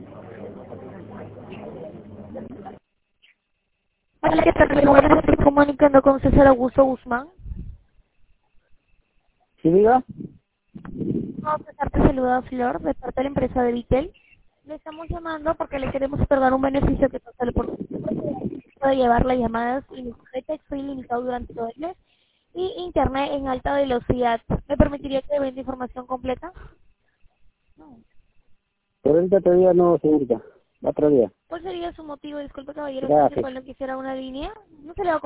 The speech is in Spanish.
Hola, ¿qué tal? Muy buenas, estoy comunicando con César Augusto Guzmán. ¿Sí, diga? No, César, te saluda Flor, de parte de la empresa de Vitel. Le estamos llamando porque le queremos otorgar un beneficio que nos sale por puede llevar las llamadas de texto ilimitado durante todo el mes y internet en alta velocidad. ¿Me permitiría que le brinde información completa? No. Pero ahorita todavía no, señorita. Otro día. ¿Cuál sería su motivo? Disculpe, caballero, ¿usted Gracias. por lo que quisiera una línea? No se le va a